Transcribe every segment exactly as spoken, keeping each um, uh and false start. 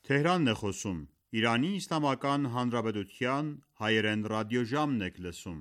Թեհրանն է խոսում, Իրանի Իսլամական Հանրապետության հայերեն ռադիոժամն եք լսում: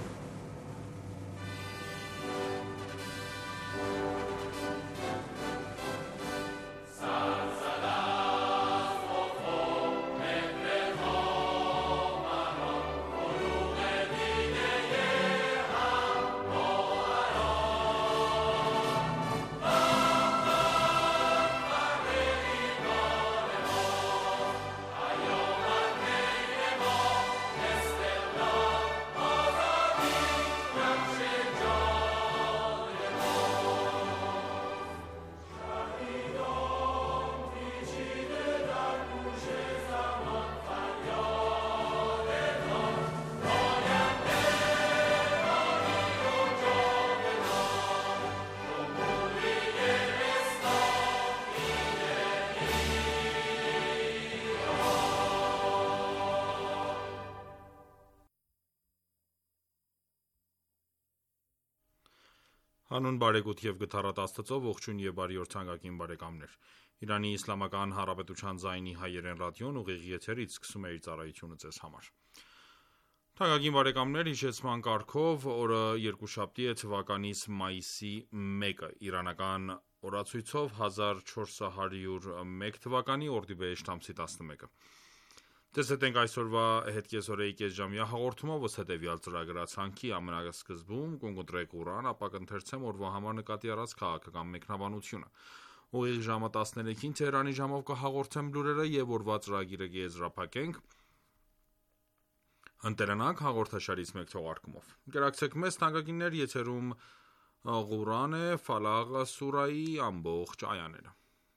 Հանուն բարեգութ և գթառատ Աստծո, ողջույն և բարի օր թանկագին բարեկամներ: Իրանի Իսլամական Հանրապետության ձայնի հայերեն ռադիոն ուղիղ եթերից սկսում է իր ծառայությունը ձեզ համար: Թանկագին բարեկամներ, հիշեցման կարգով օրը երկուշաբթի է, թվականիս մայիսի մեկը, իրանական օրացույցով հազար չորս հարյուր մեկ թվականի օրդիբեհեշտ ամսի տասնմեկը: Տեսնենք այսօրվա հետկեսօրեի կեսժամյա հաղորդումով ըստ հետևյալ ծրագրացանքի: Ամենասկզբում կընտրենք Ղուրան, ապա կընթերցեմ օրվա համար նկատի առած քաղաքական մեկնաբանությունը: Ուղիղ ժամը տասներեքին Թեհրանի ժամով կհաղորդեմ լուրերը և օրվա ծրագիրը կեզրափակենք «Ընտելանանք» հաղորդաշարից մեկ թողարկումով: Ընկերակցեք մեզ թանկագիններ, եթերում Ղուրան է, Ֆալաղ սուրահի ամբողջ այաները: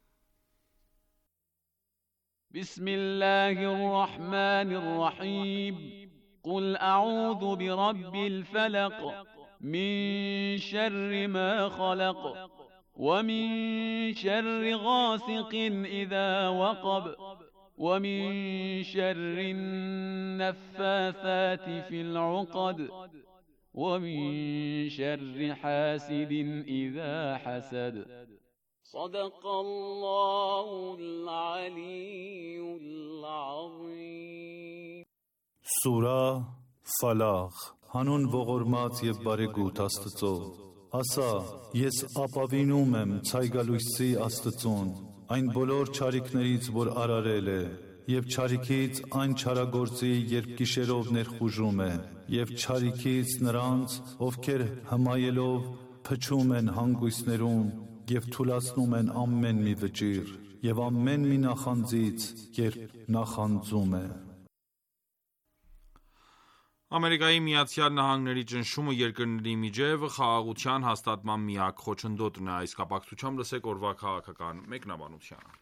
Բիսմիլլահի ռահմանի ռահիմ Qul a'udhu bi rabbil falaq Min sharri ma khalaq Wa min sharri ghasiqin idha waqab Wa min sharri naffathati fil uqad Wa min sharri hasidin idha hasad صدق الله العلي العظيم Սուրահ Ֆալաղ Հանուն ողորմած և բարեգութ Աստծո: Ասա, ես ապավինում եմ ցայգալույսի Աստծուն, այն բոլոր չարիքներից, որ արարել է, և չարիքից այն չարագործի, երբ գիշերով ներխուժում է, և չարիքից նրանց, ովքեր հմայելով փչում են հանգույցներում և թուլացնում են ամեն մի վճիռ, և ամեն մի նախանձից, երբ նախանձում է: Ամերիկայի Միացյալ Նահանգների ճնշումը երկրների միջև խաղաղության հաստատման միակ խոչընդոտն է: Այս կապակցությամբ լսենք օրվա քաղաքական մեկնաբանությունը: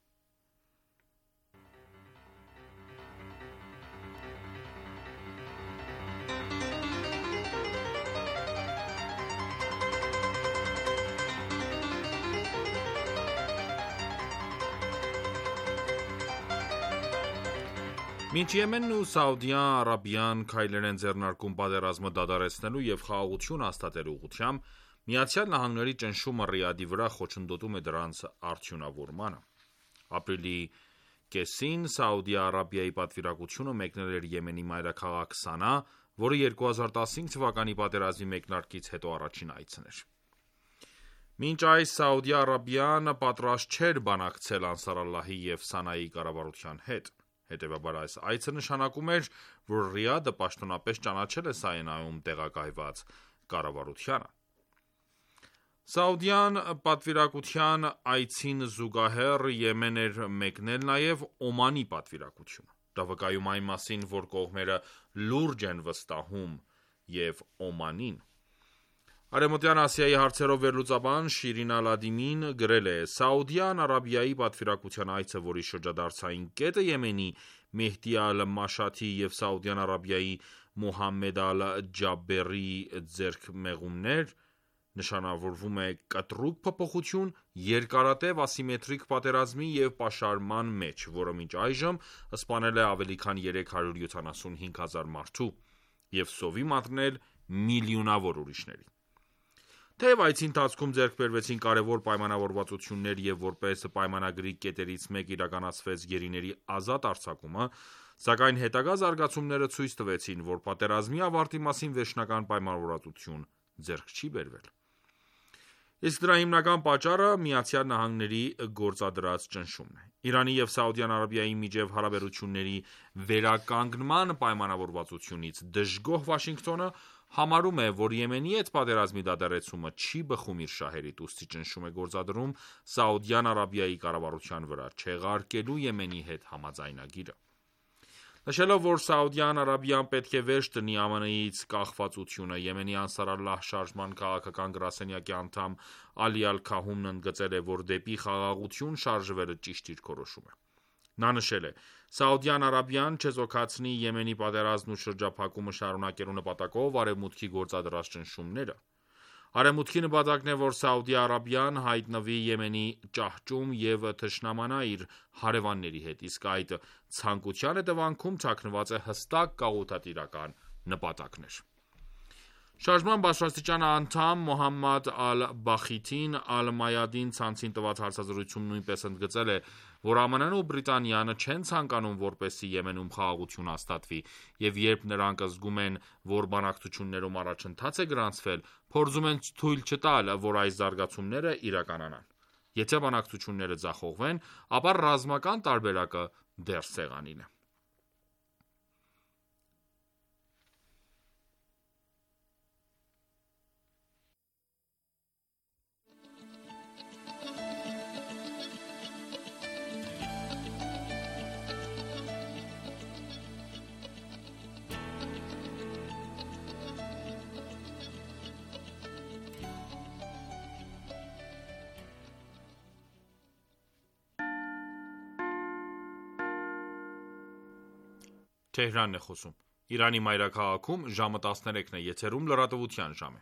Մինչ Եմենն ու Սաուդյան Արաբիան քայլեր են ձեռնարկում պատերազմը դադարեցնելու և խաղաղություն հաստատելու ուղղությամբ, ԱՄՆ-ի ճնշումը Ռիադի վրա խոչընդոտում է դրանց արդյունավորմանը: Ապրիլի կեսին Սաուդյան Արաբիայի պատվիրակությունը մեկնել էր Եմենի մայրաքաղաք Սանա, որը երկու հազար տասնհինգ թվականի պատերազմի մեկնարկից հետո առաջին այցն էր: Մինչ այս Սաուդյան Արաբիան պատրաստ չէր բանակցել Անսար Ալլահի և Սանայի կառավարության հետ: Հետևաբար այս այցը նշանակում էր, որ Ռիադը պաշտոնապես ճանաչել է Սաենայում տեղակայված կառավարությանը: Սաուդյան պատվիրակության այցին զուգահեռ Եմեն էր մեկնել նաև Օմանի պատվիրակությունը: Դա վկայում է այն մասին, որ կողմերը լուրջ են վստահում և Օմանին: Արևմտյան Ասիայի հարցերով վերլուծաբան Շիրին Ալ-Ադիմին գրել է. «Սաուդյան Արաբիայի պատվիրակության այցը, որի շրջադարձային կետը Եմենի Մեհդի Ալ-Մաշաթի և Սաուդյան Արաբիայի Մոհամմեդ Ալ-Ջաբերի ձեռքմեղումն էր, նշանավորում է կտրուկ փոփոխություն երկարատև ասիմետրիկ պատերազմի և պաշարման մեջ, որը մինչ այժմ սպանել է ավելի քան երեք հարյուր յոթանասունհինգ հազար մարդու և սովի մատնել միլիոնավոր ուրիշների: Թեև այցի ընթացքում ձեռք բերվեցին կարևոր պայմանավորվածություններ և որպես պայմանագրի կետերից մեկ իրականացվեց գերիների ազատ արձակումը, սակայն հետագա զարգացումները ցույց տվեցին, որ պատերազմի ավարտի մասին վերջնական պայմանավորվածություն ձեռք չի բերվել։ Իսկ դրա հիմնական պատճառը ԱՄՆ-ի գործադրած ճնշումն է։ Իրանի և Սաուդյան Արաբիայի միջև հարաբերությունների վերականգնման պայմանավորվածությունից դժգոհ Վաշինգտոնը համարում է, որ Եմենի հետ պատերազմի դադարեցումը չի բխում իր շահերից, ուստի ճնշում է գործադրում Սաուդյան Արաբիայի կառավարության վրա՝ չեղարկելու Եմենի հետ համաձայնագիրը։ Նշելով, որ Սաուդյան Արաբիան պետք է վերջ դնի ԱՄՆ-ից կախվածությունը, Եմենի Անսարալլահ շարժման քաղաքական գրասենյակի անդամ Ալի Ալ-Քահումն ընդգծել է, որ դեպի խաղաղություն շարժվելը ճիշտ դիրքորոշում է։ Նա նշել է. «Սաուդյան Արաբիան չեզոքացնի Եմենի պատերազմն ու շրջափակումը շարունակելու նպատակով Արևմուտքի գործադրած ճնշումները։ Արևմուտքի նպատակն է, որ Սաուդի Արաբիան հայտնվի Եմենի ճահճում և թշնամանա իր հարևանների հետ, իսկ այդ ցանկության հետևանքում թաքնված է հստակ գաղութատիրական նպատակներ»։ Շարժման բարձրաստիճան անդամ Մոհամմադ Ալ-Բախիթին Ալ-Մայադին ցանցին տված հարցազրույցում նույնպես ընդգծել է, որ ԱՄՆ-ն ու Բրիտանիան չեն ցանկանում, որպեսզի Եմենում խաղաղություն հաստատվի, և երբ նրանք զգում են, որ բանակցություններում առաջընթաց է գրանցվել, փորձում են թույլ չտալ, որ այս զարգացումները իրականանան։ Եթե բանակցությունները ձախողվեն, ապա ռազմական տարբերակը դեռ սեղանին է։ Թեհրանն է խոսում։ Իրանի մայրաքաղաքում ժամը տասներեքն է, եթերում լրատվության ժամ է։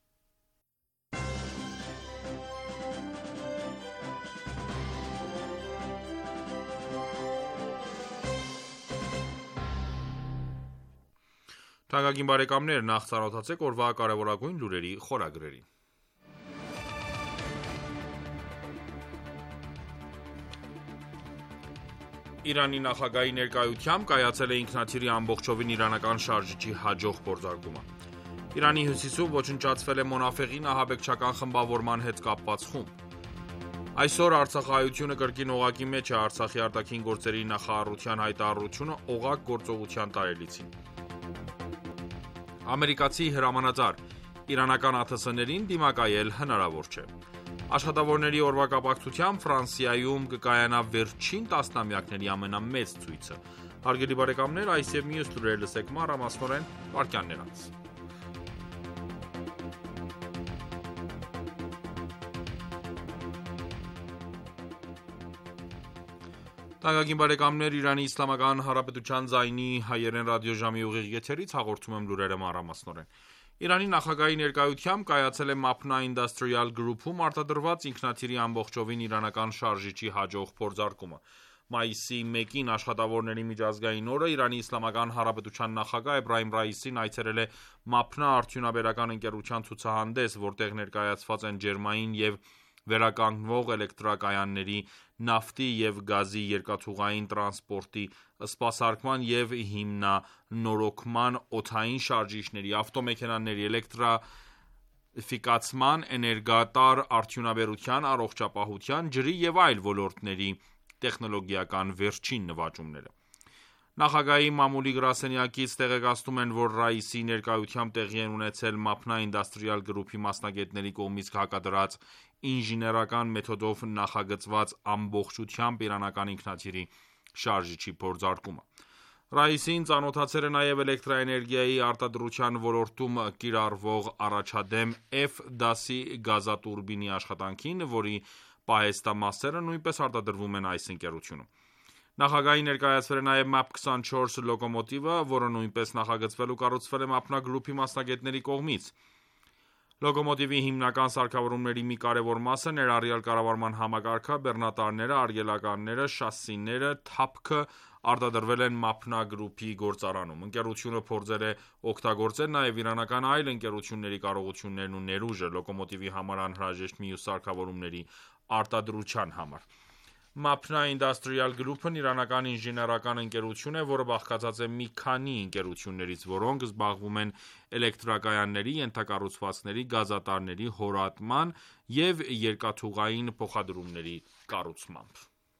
Թանկագին բարեկամներ, նախ ծանոթացեք օրվա կարևորագույն լուրերի խորագրերին։ Իրանի նախագահի ներկայությամբ կայացել է ինքնաթիռի ամբողջովին իրանական շարժիչի հաջող փորձարկումը։ Իրանի հյուսիսում ոչնչացվել է Մոնաֆեղի ահաբեկչական խմբավորման հետ կապված խումբ։ Այսօր Արցախահայությունը կրկին օղակի մեջ է Արցախի արտաքին գործերի նախարարության հայտարարությունը օղակ գործողության տարելիցին։ Ամերիկացի հրամանատար. Իրանական ԱԹՍ-ներին դիմակայել հնարավոր չէ։ Աշխատավորների օրվա կապակցությամբ Ֆրանսիայում կկայանա վերջին տասնամյակների ամենամեծ ցույցը։ Հարգելի բարեկամներ, այս եւ մյուս լուրեր լսեք մանրամասնորեն վարքյաններ անց։ Թանկագին բարեկամներ, Իրանի Իսլամական Հանրապետության ձայնի հայերեն ռադիոժամի ուղիղ եթերից հաղորդում եմ լուրերը մանրամասնորեն։ Իրանի նախագահի ներկայությամբ կայացել է Mapna Industrial Group-ում արտադրված ինքնաթիռի ամբողջովին իրանական շարժիչի հաջող փորձարկումը։ Մայիսի մեկին աշխատավորների միջազգային օրը Իրանի Իսլամական Հանրապետության նախագահ Էբրահիմ Ռայիսին այցելել է Mapna արդյունաբերական ընկերության ցուցահանդես, որտեղ ներկայացված են ջերմային և վերականգնվող էլեկտրակայանների, նավթի և գազի երկաթուղային տրանսպորտի, սպասարկման և հիմնանորոգման, օդային շարժիչների, ավտոմեքենաների, էլեկտրաֆիկացման, էներգատար արդյունաբերության, առողջապահության, ջրի և այլ ոլորտների տեխնոլոգիական վերջին նվաճումները։ Նախագահի մամուլի գրասենյակից տեղեկացնում են, որ Ռայիսի ներկայությամբ տեղի են ունեցել Mapna Industrial Group-ի մասնագետների կողմից հակադրած ինժեներական մեթոդով նախագծված ամբողջությամբ իրանական ինքնաթիռի շարժիչի փորձարկումը։ Ռայիսին ծանոթացել է նաև էլեկտրաէներգիայի արտադրության ոլորտում կիրառվող առաջադեմ F դասի գազատուրբինի աշխատանքին, որի պահեստամասերը նույնպես արտադրվում են այս ընկերությունում։ Նախագահի ներկայացվել է նաև Map քսանչորս լոկոմոտիվը, որը նույնպես նախագծվել ու կառուցվել է Mapna Group-ի մասնագետների կողմից։ Լոկոմոտիվի հիմնական սարքավորումների մի կարևոր մասը ներառյալ կառավարման համակարգը, բեռնատարները, արգելականները, շասիները, թափքը արտադրվել են Mapna Group-ի գործարանում։ Ընկերությունը փորձել է օգտագործել նաև իրանական այլ ընկերությունների կարողություններն ու ներուժը լոկոմոտիվի համար անհրաժեշտ մյուս սարքավորումների արտադրության համար։ Mapna Industrial Group-ն իրանական ինժեներական ընկերություն է, որը բաղկացած է մի քանի ընկերություններից, որոնք զբաղվում են էլեկտրակայանների, ենթակառուցվածքների, գազատարների, հորատման և երկաթուղային փոխադրումների կառուցմամբ։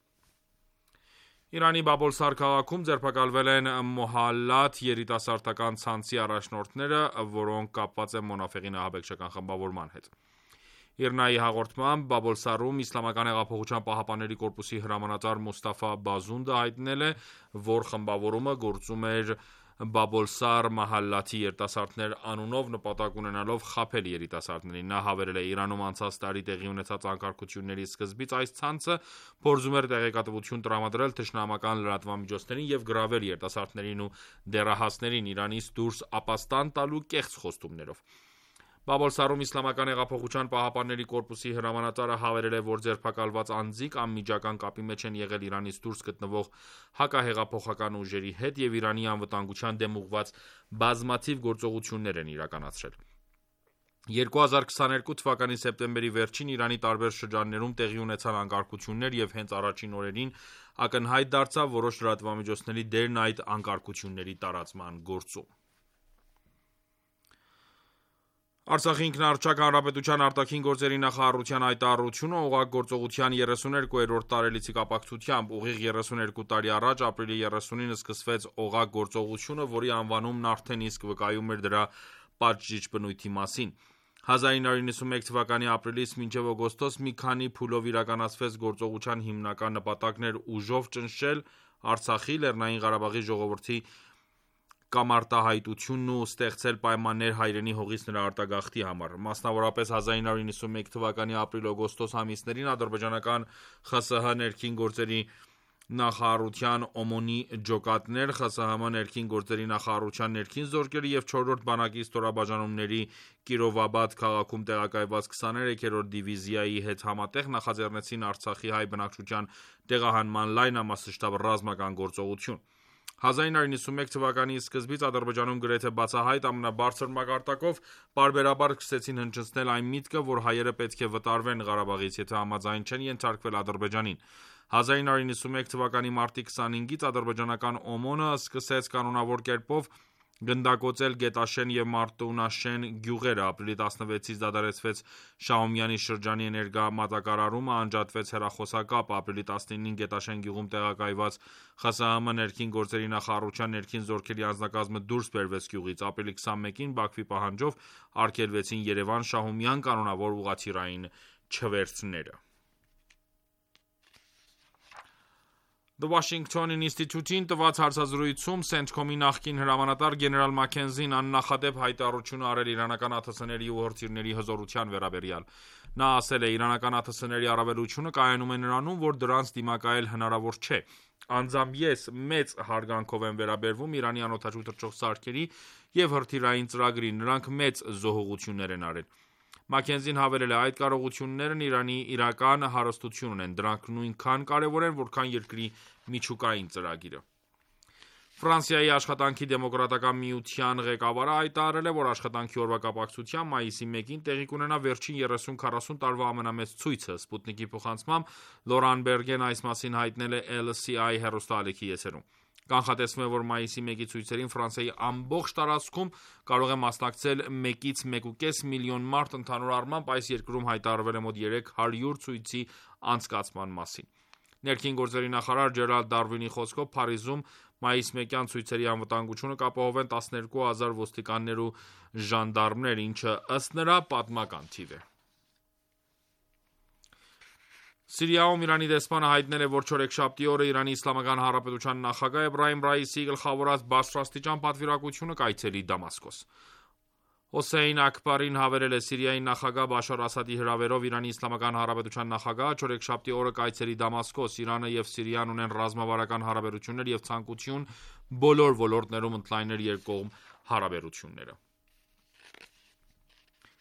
Իրանի Բաբոլսար քաղաքում ձերբակալվել են Մոհալլաթ երիտասարդական ցանցի առաջնորդները, որոնք կապված են Մոնաֆեղին ահաբեկչական խմբավորման հետ։ Իրնայի հաղորդմամբ Բաբոլսարում Իսլամական հեղափոխության պահապանների կորպուսի հրամանատար Մուստաֆա Բազունդը հայտնել է, որ խմբավորումը գործում էր Բաբոլսար Մահալլաթի երիտասարդներ անունով, նպատակ ունենալով խաբել երիտասարդներին։ Նա հավելել է. Իրանում անցած տարի տեղի ունեցած անկարգությունների սկզբից այս ցանցը փորձում էր տեղեկատվություն տրամադրել թշնամական լրատվամիջոցներին և գրավել երիտասարդներին ու դեռահասներին Իրանից դուրս ապաստան տալու կեղծ խոստումներով։ Բաբոլսարում Իսլամական հեղափոխության պահապանների կորպուսի հրամանատարը հավելել է, որ ձերբակալված անձիկ անմիջական կապի մեջ են եղել Իրանից դուրս գտնվող հակահեղափոխական ուժերի հետ և Իրանի անվտանգության դեմ ուղղված բազմաթիվ գործողություններ են իրականացրել։ երկու հազար քսաներկու թվականի սեպտեմբերի վերջին Իրանի տարբեր շրջաններում տեղի ունեցան անկարգություններ և հենց առաջին օրերին ակնհայտ դարձավ որոշ լրատվամիջոցների դերն այդ անկարգությունների տարածման գործում։ Արցախի ինքնաառաջակ հանրապետության արտաքին գործերի նախարարության հայտարարությունը օղակ գործողության երեսուներկուերորդ տարելիցի կապակցությամբ ուղիղ երեսուներկու տարի առաջ ապրիլի երեսունին սկսվեց օղակ գործողությունը, որի անվանումն արդեն իսկ վկայում էր դրա պատժիչ բնույթի մասին։ հազար ինը հարյուր նվաթ թվականի ապրիլից մինչև օգոստոս մի քանի փուլով իրականացվեց գործողության հիմնական նպատակն էր ուժով ճնշել Արցախի, Լեռնային Ղարաբաղի ժողովրդի կամարտահայտությունն ու ստեղծել պայմաններ հայրենի հողից նրա արտագաղթի համար։ Մասնավորապես հազար ինը հարյուր նվաթ թվականի ապրիլ-օգոստոս ամիսներին ադրբեջանական ԽՍՀ ներքին գործերի նախարարության օմոնի ջոկատներ, ԽՍՀՄ ներքին գործերի նախարարության ներքին զորքերը և չորրորդ բանակի ստորաբաժանումների Կիրովաբադ քաղաքում տեղակայված քսաներեքերորդ դիվիզիայի հետ համատեղ նախաձեռնեցին Արցախի հայ բնակչության տեղահանման լայնամասշտաբ ռազմական գործողություն։ հազար ինը հարյուր նվաթ թվականի սկզբից Ադրբեջանում գրեթե բացահայտ ամենաբարձր մակարդակով պարբերաբար սկսեցին հնչեցնել այն միտքը, որ հայերը պետք է վտարվեն Ղարաբաղից, եթե համաձայն չեն ենթարկվել Ադրբեջանին։ հազար ինը հարյուր նվաթ թվականի մարտի քսանհինգից ադրբեջանական օմոնը սկսեց կանոնավոր կերպով գնդակոծել Գետաշեն և Մարտունաշեն գյուղերը։ Ապրիլի տասնվեցից դադարեցվեց Շահումյանի շրջանի էներգամատակարարումը, անջատվեց հեռախոսակապը։ Ապրիլի տասնինին Գետաշեն գյուղում տեղակայված ԽՍՀՄ ներքին գործերի նախարարության ներքին զորքերի անձնակազմը դուրս բերվեց գյուղից։ Ապրիլի քսանմեկին Բաքվի պահանջով արգելվեցին Երևան-Շահումյան կանոնավոր ուղղաթիռային չվերթները։ The Washington Institute-ին տված հարցազրույցում CENTCOM-ի նախկին հրամանատար գեներալ Մաքենզին աննախադեպ հայտարարություն արել իրանական ԱԹՍ-ների ու հրթիռների հզորության վերաբերյալ։ Նա ասել է. «Իրանական ԱԹՍ-ների առավելությունը կայանում է նրանում, որ դրանց դիմակայել հնարավոր չէ։ Անձամբ ես մեծ հարգանքով եմ վերաբերվում Իրանի անօդաչու թռչող սարքերի և հրթիռային ծրագրին, նրանք մեծ զոհողություններ են արել»։ Մաքենզին հավելել է. «Այդ կարողություններն Իրանի իրական հարստությունն են, դրանք նույնքան կարևոր են, որքան երկրի միջուկային ծրագիրը»։ Ֆրանսիայի աշխատանքի դեմոկրատական միության ղեկավարը հայտարարել է, որ աշխատանքի օրվա կապակցությամբ մայիսի մեկին տեղի կունենա վերջին երեսուն-քառասուն տարվա ամենամեծ ցույցը։ Սպուտնիկի փոխանցմամբ Լորան Բերգեն այս մասին հայտնել է L C I հեռուստաալիքի եթերում։ Կանխատեսվում է, որ մայիսի մեկի ցույցերին Ֆրանսիայի ամբողջ տարածքում կարող է մասնակցել մեկից մեկուկես միլիոն մարդ, ընդհանուր առմամբ այս երկրում հայտարարվել է մոտ երեք հարյուր ցույցի անցկացման մասին։ Ներքին գործերի նախարար Ջերալդ Դարվինի խոսքով Փարիզում մայիսմեկյան ցույցերի անվտանգությունը կապահովեն տասներկու հազար ոստիկաններ ու ժանդարմներ, ինչը ըստ նրա պատմական թիվ է։ Սիրիայում Իրանի դեսպանը հայտնել է, որ չորեքշաբթի օրը Իրանի Իսլամական Հանրապետության նախագահ Էբրահիմ Ռայիսիի գլխավորած բարձրաստիճան պատվիրակությունը կայցելի Դամասկոս։ Հոսեյն Աքբարին հավելել է. «Սիրիայի նախագահ Բաշար Ասադի հրավերով Իրանի Իսլամական Հանրապետության նախագահը չորեքշաբթի օրը կայցելի Դամասկոս։ Իրանը և Սիրիան ունեն ռազմավարական հարաբերություններ և ցանկություն բոլոր ոլորտներում ընդլայնել երկկողմ հարաբերությունները»։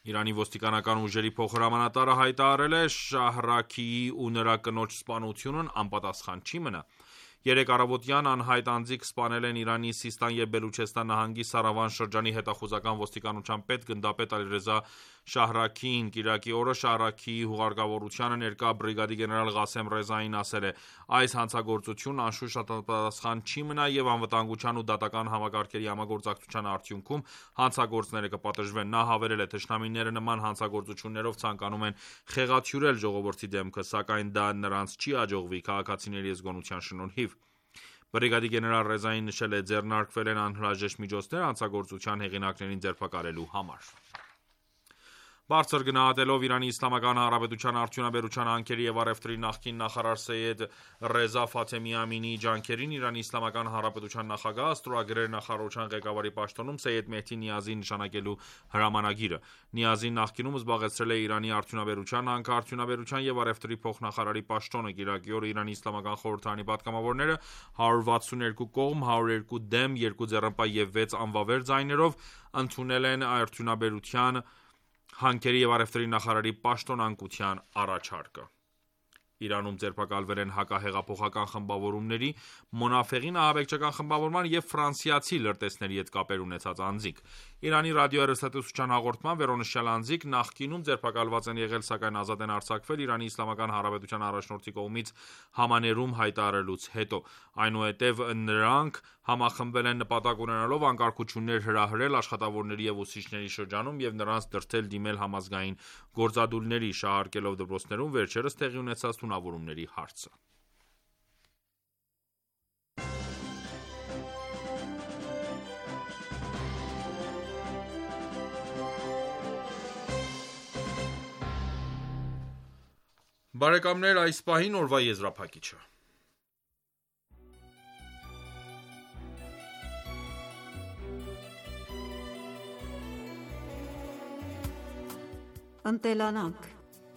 Իրանի ոստիկանական ուժերի փոխհրամանատարը հայտարարել է Շահրաքիի ու նրա կնոջ սպանությունն անպատասխան չի մնա։ Երեկ առավոտյան անհայտ անձիկ սպանել են Իրանի Սիստան և Բելուչեստան նահանգի Սարավան շրջանի հետախուզական ոստիկանության պետ գնդապետ Ալիռեզա Շահրաքիին։ Կիրակի օրը Շահրաքիի հուղարկավորությանը ներկա բրիգադի գեներալ Ղասեմ Ռեզային ասել է. «Այս հանցագործությունն անշուշտ անպատասխան չի մնա և անվտանգության ու դատական համակարգերի համագործակցության արդյունքում հանցագործները կպատժվեն»։ Նա հավելել է. «Թշնամիները նման հանցագործություններով ցանկանում են խեղաթյուրել ժողովրդի դեմքը, սակայն դա նրանց չի հաջողվի քաղաքացիների զգոնության շնորհիվ»։ Բրիգադի գեներալ Ռեզային նշել է. «Ձեռնարկվել են անհրաժեշտ միջոցներ հանցագործության հեղինակներին ձերբակալելու համար»։ Բարձր գնահատելով Իրանի Իսլամական Հանրապետության արդյունաբերության հանքերի և առևտրի նախկին նախարար Սեյեդ Ռեզա Ֆաթեմի Ամինիի ջանքերին Իրանի Իսլամական Հանրապետության նախագահը ստորագրել է նախարարության ղեկավարի պաշտոնում Սեյեդ Մեհդի Նիազիին նշանակելու հրամանագիրը։ Նիազին նախկինում զբաղեցրել է Իրանի արդյունաբերության, հանքարդյունաբերության և առևտրի փոխնախարարի պաշտոնը։ Կիրակի օրը Իրանի Իսլամական խորհրդարանի պատգամավորները հարյուր վաթսունութ երկու կողմ, հարյուր երկու դեմ, երկու ձեռնպահ և վեց անվավեր ձայներով ընդունել են արդյունաբերության, հանքերի և առևտրի նախարարի պաշտոնանկության առաջարկը։ Իրանում ձերբակալվել են հակահեղափոխական խմբավորումների, Մոնաֆեղին ահաբեկչական խմբավորման և ֆրանսիացի լրտեսների հետ կապեր ունեցած անձինք։ Իրանի ռադիոհեռուստատեսության հաղորդմամբ վերոնշյալ անձինք նախկինում ձերբակալված են եղել, սակայն ազատ են արձակվել Իրանի Իսլամական Հանրապետության առաջնորդի կողմից համաներում հայտարարելուց հետո։ Այնուհետև նրանք համախմբվել են նպատակ ունենալով անկարգություններ հրահրել աշխատավորների և ուսուցիչների շրջանում և նրանց դրդել դիմել համազգային գործադուլների՝ շահարկելով դպրոցներում վերջերս տեղի ունեցած թունավորումների հարցը։ Բարեկամներ, այս պահին օրվա եզրափակիչը։ Ընտելանանք։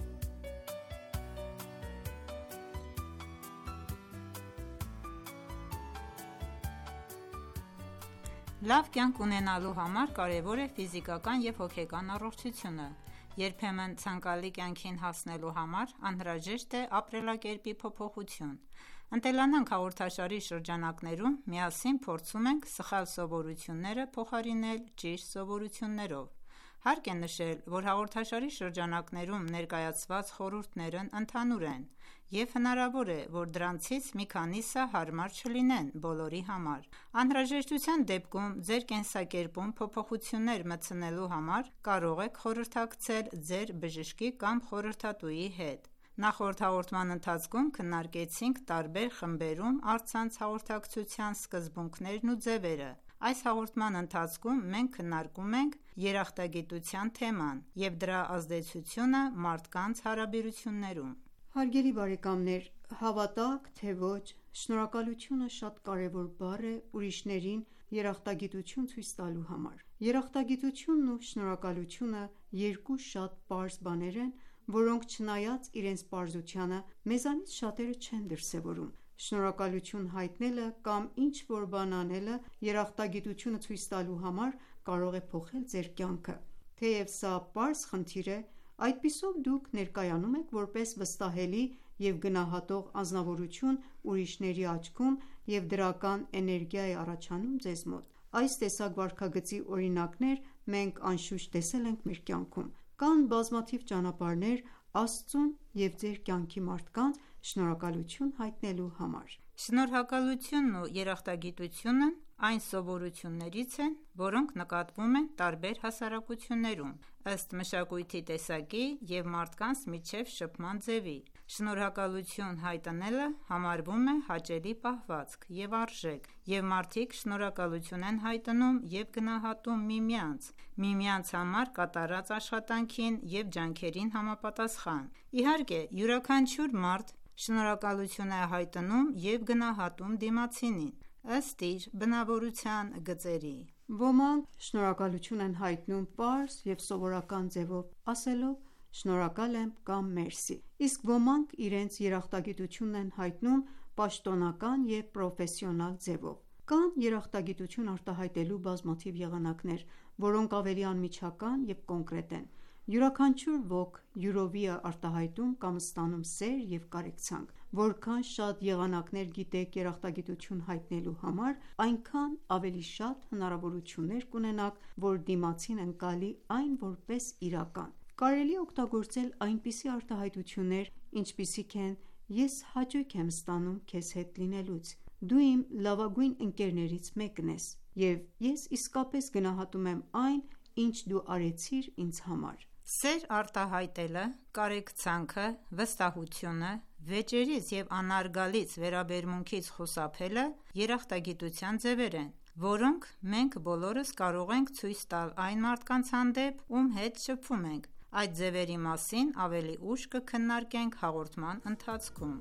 Լավ կյանք ունենալու համար կարևոր է ֆիզիկական և հոգեկան առողջությունը։ Երբեմն ցանկալի կյանքին հասնելու համար անհրաժեշտ է ապրելակերպի փոփոխություն։ «Ընտելանանք» հաղորդաշարի շրջանակներում միասին փորձում ենք սխալ սովորությունները փոխարինել ճիշտ սովորություններով։ Հարկ է նշել, որ հաղորդաշարի շրջանակներում ներկայացված խորհուրդներն ընդհանուր են, և հնարավոր է, որ դրանցից մի քանիսը հարմար չլինեն բոլորի համար։ Անհրաժեշտության դեպքում ձեր կենսակերպում փոփոխություններ մտցնելու համար կարող եք խորհրդակցել ձեր բժշկի կամ խորհրդատուի հետ։ Նախորդ հաղորդման ընթացքում քննարկեցինք տարբեր խմբերում առցանց հաղորդակցության սկզբունքներն ու ձևերը։ Այս հաղորդման ընթացքում մենք քննարկում ենք երախտագիտության թեման և դրա ազդեցությունը մարդկանց հարաբերություններում։ Հարգելի բարեկամներ, հավատաք թե ոչ, շնորհակալությունը շատ կարևոր բառ է ուրիշներին երախտագիտություն ցույց տալու համար։ Երախտագիտությունն ու շնորհակալությունը երկու շատ պարզ բաներ են, որոնք չնայած իրենց պարզությանը, մեզանից շատերը չեն դրսևորում։ Շնորհակալություն հայտնելը կամ ինչ-որ բան անելը երախտագիտությունը ցույց տալու համար կարող է փոխել ձեր կյանքը։ Թեև սա պարզ խնդիր է, այդպիսով դուք ներկայանում եք որպես վստահելի և գնահատող անձնավորություն ուրիշների աչքում և դրական էներգիա է առաջանում ձեզ մոտ։ Այս տեսակ վարքագծի օրինակներ մենք անշուշտ տեսել ենք մեր կյանքում։ Կան բազմաթիվ ճանապարհներ Աստծուն և ձեր կյանքի մարդկանց շնորհակալություն հայտնելու համար։ Շնորհակալությունն ու երախտագիտությունն այն սովորություններից են, որոնք նկատվում են տարբեր հասարակություններում, ըստ մշակույթի տեսակի և մարդկանց միջև շփման ձևի։ Շնորհակալություն հայտնելը համարվում է հաճելի պահվածք և արժեք, և մարդիկ շնորհակալություն են հայտնում և գնահատում միմյանց, միմյանց համար կատարած աշխատանքին և ջանքերին համապատասխան։ Իհարկե, յուրաքանչյուր մարդ շնորհակալություն է հայտնում և գնահատում դիմացինին, ըստ իր բնավորության գծերի։ Ոմանք շնորհակալություն են հայտնում պարզ և սովորական ձևով, ասելով «շնորհակալ եմ» կամ «մերսի», իսկ ոմանք իրենց երախտագիտությունն են հայտնում պաշտոնական և պրոֆեսիոնալ ձևով։ Կան երախտագիտություն արտահայտելու բազմաթիվ եղանակներ, որոնք ավելի անմիջական և կոնկրետ են։ Յուրաքանչյուր ոք յուրովի է արտահայտում կամ ստանում սեր և կարեկցանք: Որքան շատ եղանակներ գիտեք երախտագիտություն հայտնելու համար, այնքան ավելի շատ հնարավորություններ կունենաք, որ դիմացին ընկալի այն որպես իրական: Կարելի է օգտագործել այնպիսի արտահայտություններ, ինչպիսիք են «Ես հաճույք եմ ստանում քեզ հետ լինելուց», «Դու իմ լավագույն ընկերներից մեկն ես» և «Ես իսկապես գնահատում եմ այն, ինչ դու արեցիր ինձ համար»: Սեր արտահայտելը, կարեկցանքը, վստահությունը, վեճերից և անարգալից վերաբերմունքից խուսափելը երախտագիտության ձևեր են, որոնք մենք բոլորս կարող ենք ցույց տալ այն մարդկանց հանդեպ, ում հետ շփվում ենք: Այդ ձևերի մասին ավելի ուշ կքննարկենք հաղորդման ընթացքում: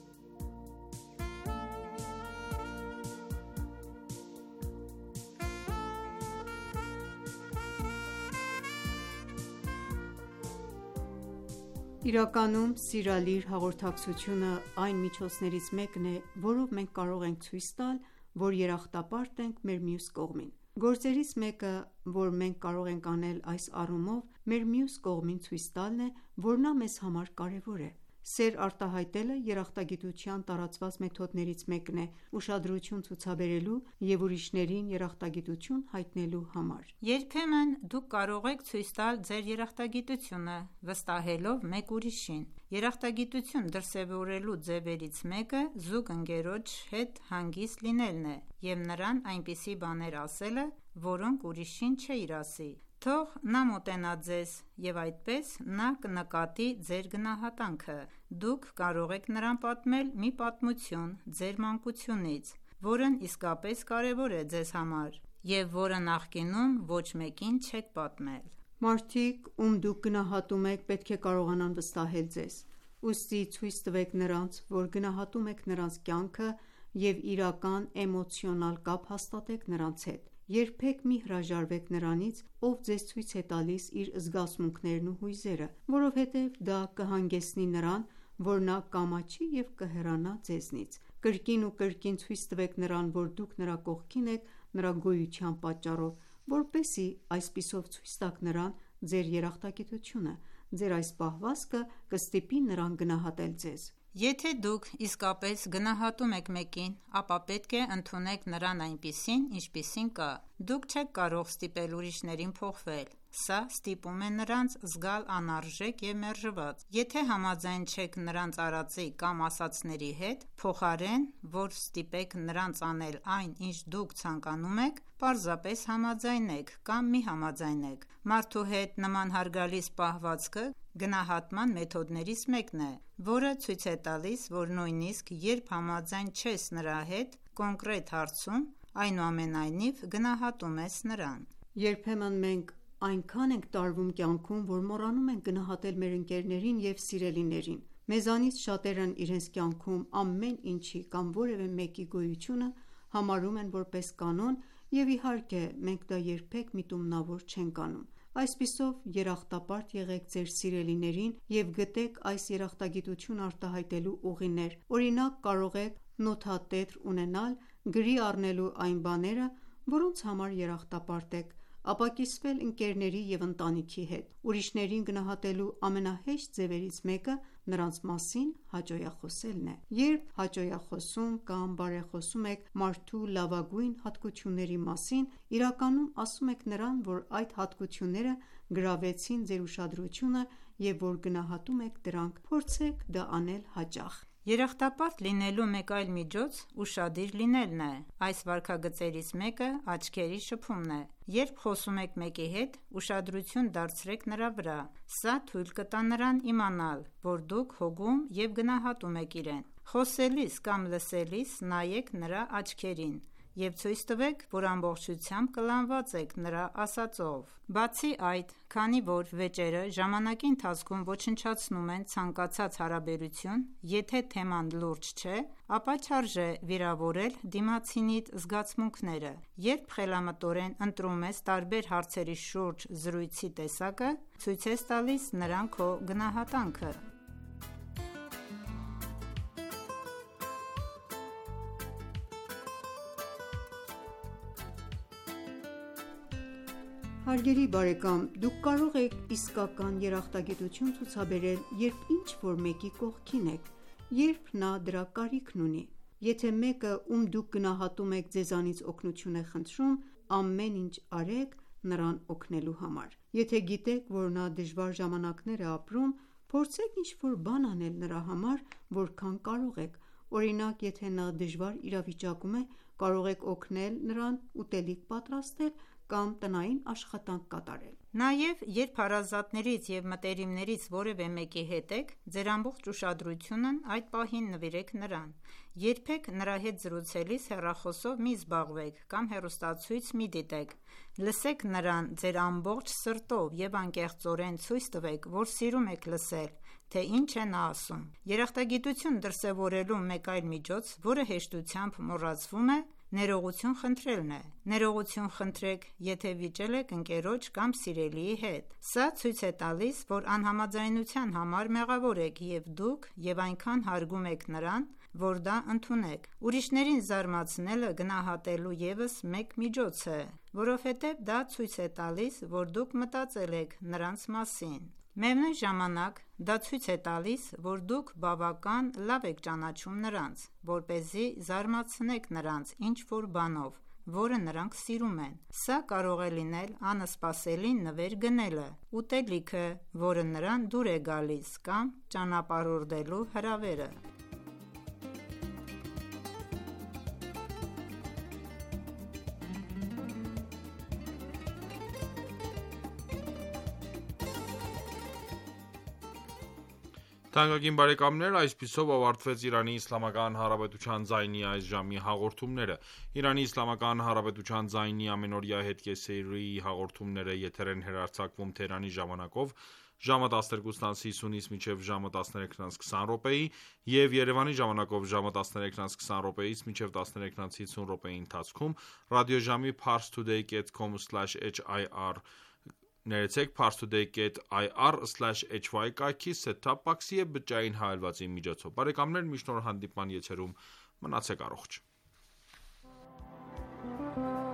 Իրականում սիրալիր հաղորդակցությունը այն միջոցներից մեկն է, որով մենք կարող ենք ցույց տալ, որ երախտապարտ ենք մեր մյուս կողմին: Գործերից մեկը, որ մենք կարող ենք անել այս առումով, մեր մյուս կողմին ցույց տալն է, որ նա մեզ համար կարևոր է: Սեր արտահայտելը երախտագիտության տարածված մեթոդներից մեկն է՝ ուշադրություն ցուցաբերելու և ուրիշներին երախտագիտություն հայտնելու համար: Երբեմն դուք կարող եք ցույց տալ ձեր երախտագիտությունը վստահելով մեկ ուրիշին: Երախտագիտություն դրսևորելու ձևերից մեկը զուգընկերոջ հետ հանգիստ լինելն է և նրան այնպիսի բաներ ասելը, որոնք ուրիշին չէիր ասի: Թող նա մոտենա ձեզ և այդպես նա կնկատի ձեր գնահատանքը: Դուք կարող եք նրան պատմել մի պատմություն ձեր մանկությունից, որն իսկապես կարևոր է ձեզ համար և որը նախկինում ոչ մեկին չեք պատմել: Մարդիկ, ում դուք գնահատում եք, պետք է կարողանան վստահել ձեզ: Ուստի ցույց տվեք նրանց, որ գնահատում եք նրանց կյանքը և իրական էմոցիոնալ կապ հաստատեք նրանց հետ: Երբեք մի հրաժարվեք նրանից, ով ձեզ ցույց է տալիս իր զգացմունքներն ու հույզերը, որովհետև դա կհանգեցնի նրան, որ նա կամաչի և կհեռանա ձեզնից: Կրկին ու կրկին ցույց տվեք նրան, որ դուք նրա կողքին եք նրա գոյության պատճառով, որպեսզի այսպիսով ցույց տաք նրան ձեր երախտագիտությունը: Ձեր այս պահվածքը կստիպի նրան գնահատել ձեզ: Եթե դուք իսկապես գնահատում եք մեկին, ապա պետք է ընդունեք նրան այնպիսին, ինչպիսին կա: Դուք չեք կարող ստիպել ուրիշներին փոխվել: Սա ստիպում է նրանց զգալ անարժեք և մերժված: Եթե համաձայն չեք նրանց արածի կամ ասածների հետ, փոխարեն, որ ստիպեք նրանց անել այն, ինչ դուք ցանկանում եք, պարզապես համաձայնեք կամ մի համաձայնեք: Մարդու հետ նման հարգալից պահվածքը գնահատման մեթոդներից մեկն է, որը ցույց է տալիս, որ նույնիսկ երբ համաձայն չես նրա հետ կոնկրետ հարցում, այնուամենայնիվ գնահատում ես նրան: Երբեմն մենք այնքան ենք տարվում կյանքում, որ մոռանում ենք գնահատել մեր ընկերներին և սիրելիներին: Մեզանից շատերն իրենց կյանքում ամեն ինչի կամ որևէ մեկի գոյությունը համարում են որպես կանոն և իհարկե մենք դա երբեք միտումնավոր չենք անում: Այսպիսով երախտապարտ եղեք ձեր սիրելիներին և գտեք այս երախտագիտությունը արտահայտելու ուղիներ: Օրինակ կարող եք նոթատետր ունենալ գրի առնելու այն բաները, որոնց համար երախտապարտ եք, ապակիսվել ընկերների և ընտանիքի հետ: Ուրիշներին գնահատելու ամենահեշտ ձևերից մեկը նրանց մասին հաճոյախոսելն է: Երբ հաճոյախոսում կամ բարեխոսում եք մարդու լավագույն հատկությունների մասին, իրականում ասում եք նրան, որ այդ հատկությունները գրավեցին ձեր ուշադրությունը և որ գնահատում եք դրանք: Փորձեք դա անել հաճախ: Երախտապարտ լինելու մեկ այլ միջոց ուշադիր լինելն է: Այս վարքագծերից մեկը աչքերի շփումն է: Երբ խոսում եք մեկի հետ, ուշադրություն դարձրեք նրա վրա: Սա թույլ կտա նրան իմանալ, որ դուք հոգում և գնահատում եք իրեն: Խոսելիս կամ լսելիս նայեք նրա աչքերին և ցույց տվեք, որ ամբողջությամբ կլանված եք նրա ասածով: Բացի այդ, քանի որ վեճերը ժամանակի ընթացքում ոչնչացնում են ցանկացած հարաբերություն, եթե թեման լուրջ չէ, ապա չարժե վիրավորել դիմացինիդ զգացմունքները: Երբ խելամտորեն ընտրում ես տարբեր հարցերի շուրջ զրույցի տեսակը, ցույց ես տալիս նրան քո գնահատանքը: Հարգելի բարեկամ, դուք կարող եք իսկական երախտագիտություն ցուցաբերել, երբ ինչ-որ մեկի կողքին եք, երբ նա դրա կարիքն ունի: Եթե մեկը, ում դուք գնահատում եք, ձեզանից օգնություն է խնդրում, ամեն ինչ արեք նրան օգնելու համար: Եթե գիտեք, որ նա դժվար ժամանակներ է ապրում, փորձեք ինչ-որ բան անել նրա համար, որքան կարող եք: Օրինակ, եթե նա դժվար իրավիճակում է, կարող եք օգնել նրան ուտելիք պատրաստել կամ տնային աշխատանք կատարել: Նաև, երբ հարազատներից և մտերիմներից որևէ մեկի հետ եք, ձեր ամբողջ ուշադրությունն այդ պահին նվիրեք նրան: Երբեք նրա հետ զրուցելիս հեռախոսով մի զբաղվեք կամ հեռուստացույց մի դիտեք: Լսեք նրան ձեր ամբողջ սրտով և անկեղծորեն ցույց տվեք, որ սիրում եք լսել, թե ինչ է նա ասում: Երախտագիտություն դրսևորելու մեկ այլ միջոց, որը հեշտությամբ մոռացվում է, ներողություն խնդրելն է: Ներողություն խնդրեք, եթե վիճել եք ընկերոջ կամ սիրելիի հետ: Սա ցույց է տալիս, որ անհամաձայնության համար մեղավոր եք և դուք և այնքան հարգում եք նրան, որ դա ընդունեք: Ուրիշներին զարմացնելը գնահատելու ևս մեկ միջոց է, որովհետև դա ցույց է տալիս, որ դուք մտածել եք նրանց մասին: Միևնույն ժամանակ, դա ցույց է տալիս, որ դուք բավական լավ եք ճանաչում նրանց, որպեսզի զարմացնեք նրանց ինչ-որ բանով, որը նրանք սիրում են: Սա կարող է լինել անսպասելի նվեր գնելը, ուտելիքը, որը նրան դուր է գալիս, կամ ճանապարհորդելու հրավերը: Թանկագին բարեկամներ, այսպիսով ավարտվեց Իրանի Իսլամական Հանրապետության ձայնի այս ժամի հաղորդումները: Իրանի Իսլամական Հանրապետության ձայնի ամենօրյա հետկեսերի հաղորդումները եթեր են հեռարձակվում Թեհրանի ժամանակով ժամը տասներկուսն հիսունից մինչև ժամը տասներեքն քսան րոպեի և Երևանի ժամանակով ժամը տասներեքն քսան րոպեից մինչև տասներեքն հիսուն րոպեի ընթացքում ռադիոժամի parstoday dot com slash h y կայքի set-top box-ի և բջջային հավելվածի միջոցով: Բարեկամներ, մինչ նոր հանդիպման եթերում մնացեք առողջ: